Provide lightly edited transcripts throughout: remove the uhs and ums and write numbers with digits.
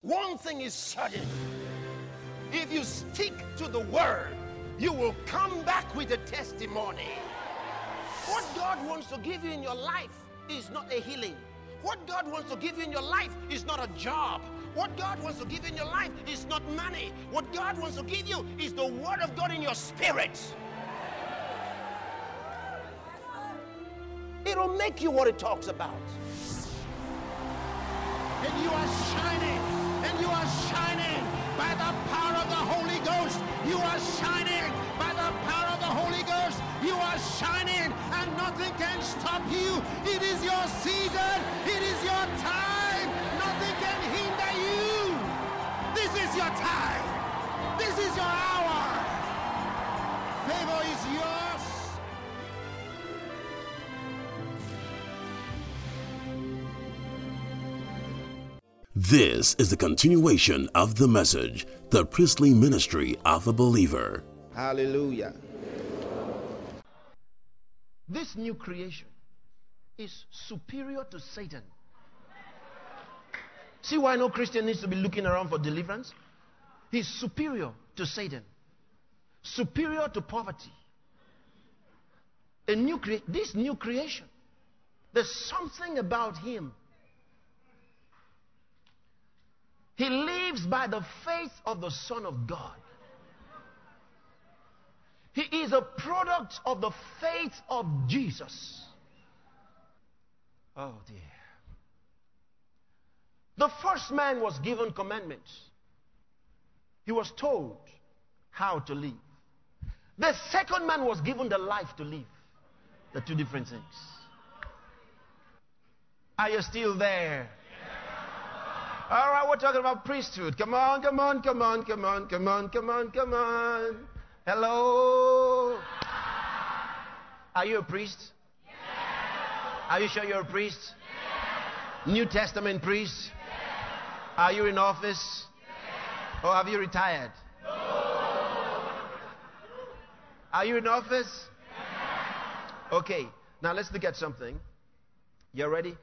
One thing is certain. If you stick to the word, you will come back with a testimony. What God wants to give you in your life is not a healing. What God wants to give you in your life is not a job. What God wants to give you in your life is not money. What God wants to give you is the word of God in your spirit. It'll make you what it talks about. And you are shining. And you are shining by the power of the Holy Ghost. You are shining by the power of the Holy Ghost. You are shining and nothing can stop you. It is your season. It is your time. Nothing can hinder you. This is your time. This is your hour. Favor is yours. This is the continuation of the message, the priestly ministry of a believer. Hallelujah. This new creation is superior to Satan. See why no Christian needs to be looking around for deliverance? He's superior to Satan, superior to poverty. This new creation, there's something about him. He lives by the faith of the Son of God. He is a product of the faith of Jesus. Oh dear. The first man was given commandments. He was told how to live. The second man was given the life to live. The two different things. Are you still there? All right, we're talking about priesthood. Come on, come on, come on, come on, come on, come on, come on. Hello? Are you a priest? Yes. Are you sure you're a priest? Yes. New Testament priest? Yes. Are you in office? Yes. Or have you retired? No. Are you in office? Yes. Okay, now let's look at something. You ready?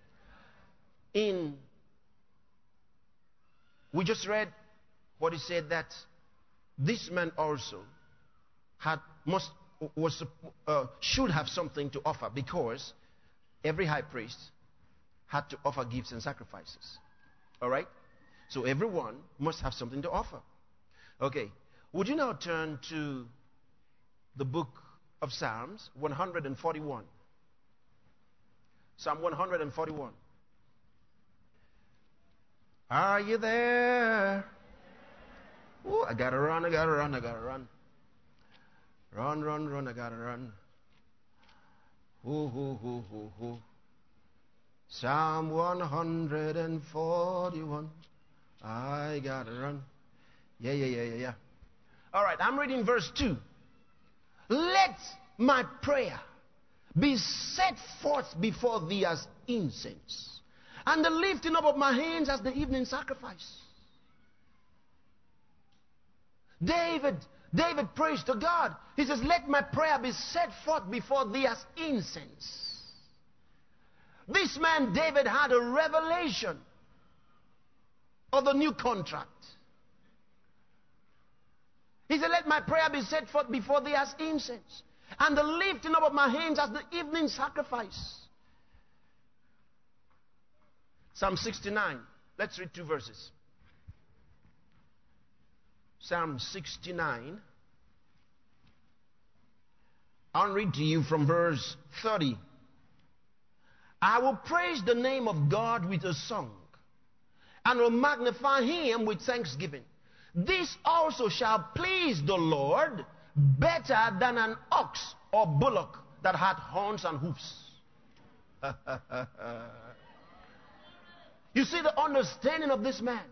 We just read what he said, that this man also should have something to offer, because every high priest had to offer gifts and sacrifices. All right? So everyone must have something to offer. Okay. Would you now turn to the book of Psalms 141? Psalm 141. Are you there? Ooh, I gotta run, I gotta run, I gotta run. Run, run, run, I gotta run. Ooh. Psalm 141. I gotta run. Yeah. All right, I'm reading verse 2. Let my prayer be set forth before thee as incense, and the lifting up of my hands as the evening sacrifice. David prays to God. He says, let my prayer be set forth before thee as incense. This man, David, had a revelation of the new contract. He said, let my prayer be set forth before thee as incense, and the lifting up of my hands as the evening sacrifice. Psalm 69. Let's read 2 verses. Psalm 69. I'll read to you from verse 30. I will praise the name of God with a song, and will magnify him with thanksgiving. This also shall please the Lord better than an ox or bullock that hath horns and hoofs. You see the understanding of this man.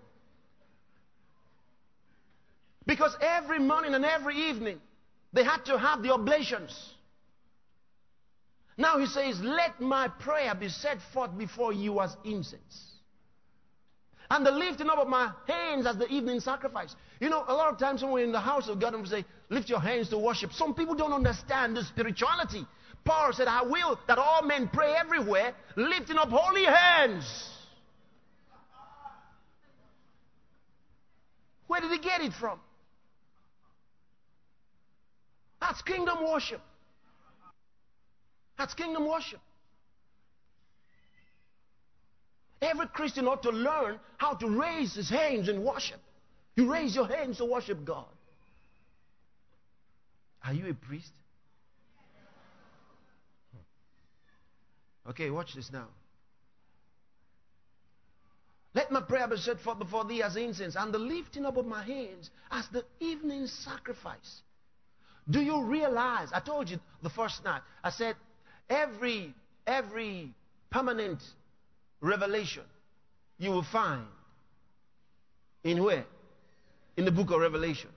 Because every morning and every evening, they had to have the oblations. Now he says, let my prayer be set forth before you as incense, and the lifting up of my hands as the evening sacrifice. You know, a lot of times when we're in the house of God and we say, lift your hands to worship, some people don't understand the spirituality. Paul said, I will that all men pray everywhere, lifting up holy hands. did he get it from? That's kingdom worship. That's kingdom worship. Every Christian ought to learn how to raise his hands in worship. You raise your hands to worship God. Are you a priest? Okay, watch this now. Let my prayer be set forth before thee as incense, and the lifting up of my hands as the evening sacrifice. Do you realize, I told you the first night, I said every permanent revelation you will find in where? In the book of Revelation.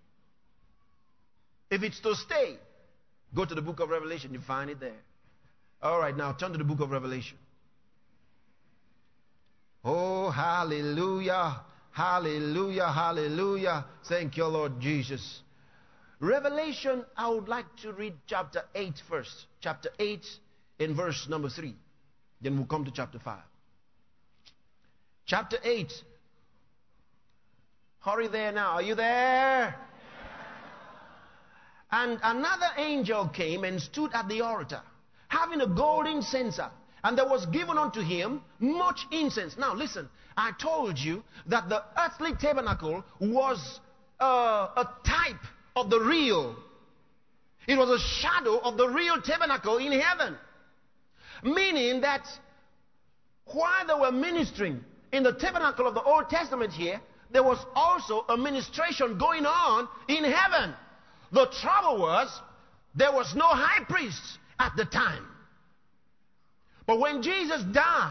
If it's to stay, go to the book of Revelation, you find it there. All right, now turn to the book of Revelation. Oh, hallelujah, hallelujah, hallelujah. Thank you, Lord Jesus. Revelation, I would like to read chapter 8 first. Chapter 8 in verse number 3. Then we'll come to chapter 5. Chapter 8. Hurry there now. Are you there? And another angel came and stood at the altar, having a golden censer, and there was given unto him much incense. Now listen, I told you that the earthly tabernacle was a type of the real. It was a shadow of the real tabernacle in heaven. Meaning that while they were ministering in the tabernacle of the Old Testament here, there was also a ministration going on in heaven. The trouble was, there was no high priest at the time. But when Jesus died,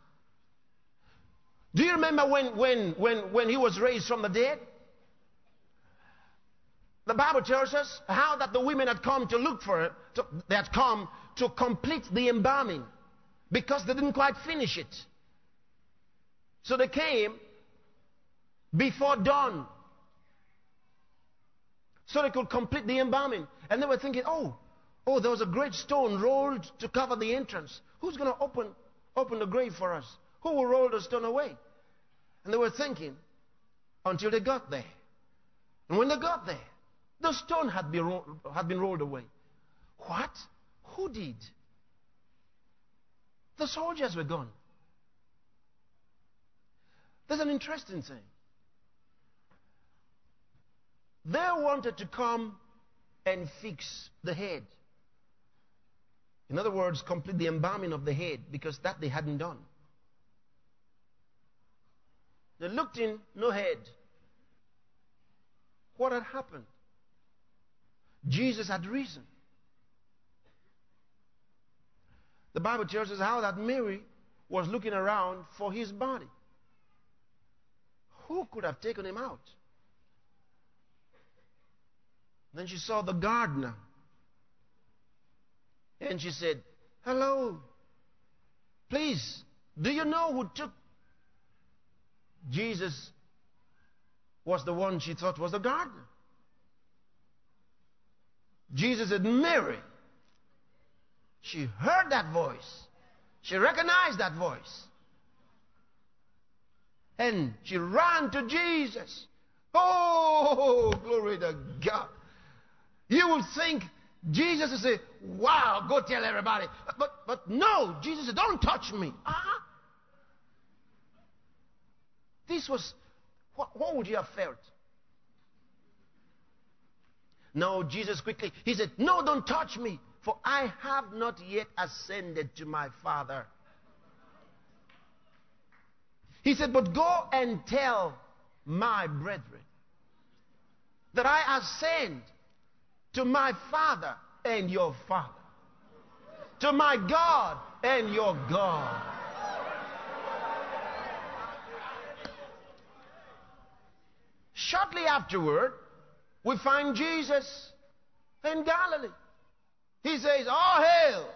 do you remember when he was raised from the dead? The Bible tells us how that the women had come to look for it. They had come to complete the embalming because they didn't quite finish it. So they came before dawn so they could complete the embalming. And they were thinking, oh, there was a great stone rolled to cover the entrance. Who's going to open the grave for us? Who will roll the stone away? And they were thinking until they got there. And when they got there, the stone had been rolled away. What? Who did? The soldiers were gone. There's an interesting thing. They wanted to come and fix the head. In other words, complete the embalming of the head, because that they hadn't done. They looked in, no head. What had happened? Jesus had risen. The Bible tells us how that Mary was looking around for his body. Who could have taken him out? Then she saw the gardener. And she said, hello, please, do you know who took? Jesus was the one she thought was the gardener. Jesus said, Mary. She heard that voice. She recognized that voice. And she ran to Jesus. Oh, glory to God. You would think Jesus would say, wow, go tell everybody. But no, Jesus said, don't touch me. This was, what would you have felt? No, Jesus quickly, he said, no, don't touch me, for I have not yet ascended to my Father. He said, but go and tell my brethren that I ascend to my Father and your Father, to my God and your God. Shortly afterward, we find Jesus in Galilee. He says, all hail.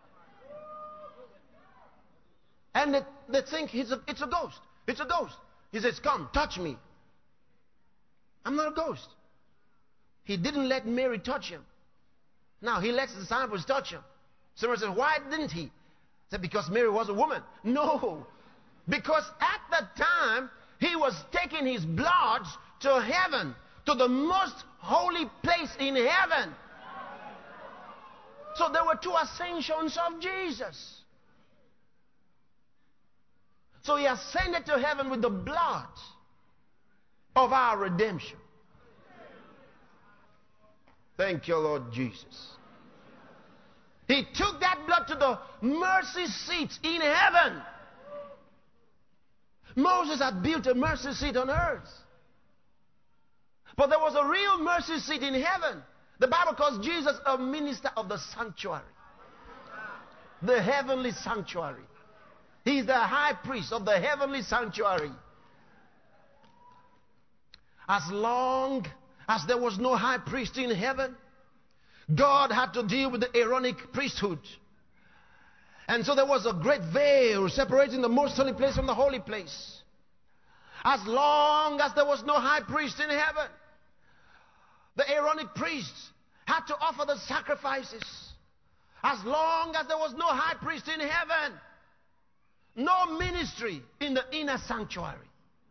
And they think it's a ghost. It's a ghost. He says, come, touch me. I'm not a ghost. He didn't let Mary touch him. Now, he lets the disciples touch him. Someone says, why didn't he? He said, because Mary was a woman. No. Because at that time, he was taking his blood to heaven, to the most holy place in heaven. So there were two ascensions of Jesus. So he ascended to heaven with the blood of our redemption. Thank you, Lord Jesus. He took that blood to the mercy seat in heaven. Moses had built a mercy seat on earth. But there was a real mercy seat in heaven. The Bible calls Jesus a minister of the sanctuary. The heavenly sanctuary. He's the high priest of the heavenly sanctuary. As long as there was no high priest in heaven, God had to deal with the Aaronic priesthood. And so there was a great veil separating the most holy place from the holy place. As long as there was no high priest in heaven, the Aaronic priests had to offer the sacrifices. As long as there was no high priest in heaven, no ministry in the inner sanctuary.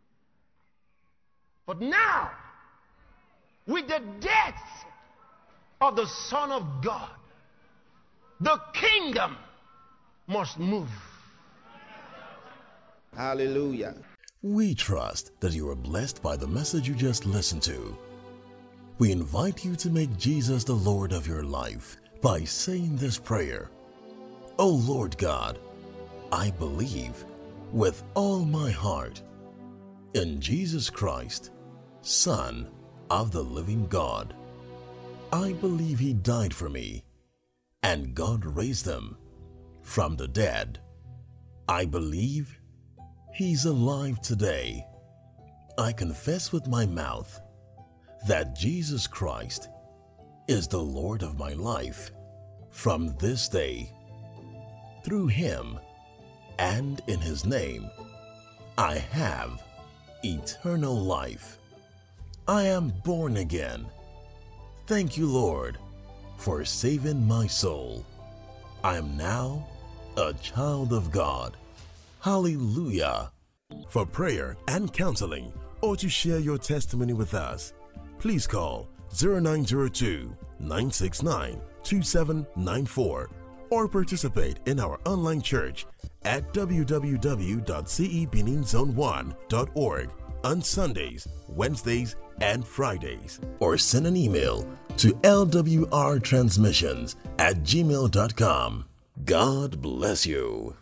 But now, with the death of the Son of God, the kingdom must move. Hallelujah. We trust that you are blessed by the message you just listened to. We invite you to make Jesus the Lord of your life by saying this prayer. O Lord God, I believe with all my heart in Jesus Christ, Son of the living God. I believe He died for me and God raised Him from the dead. I believe He's alive today. I confess with my mouth that Jesus Christ is the Lord of my life from this day. Through Him and in His name, I have eternal life. I am born again. Thank you, Lord, for saving my soul. I am now a child of God. Hallelujah. For prayer and counseling or to share your testimony with us, please call 0902-969-2794 or participate in our online church at www.cebeninzone1.org on Sundays, Wednesdays, and Fridays. Or send an email to lwrtransmissions@gmail.com. God bless you.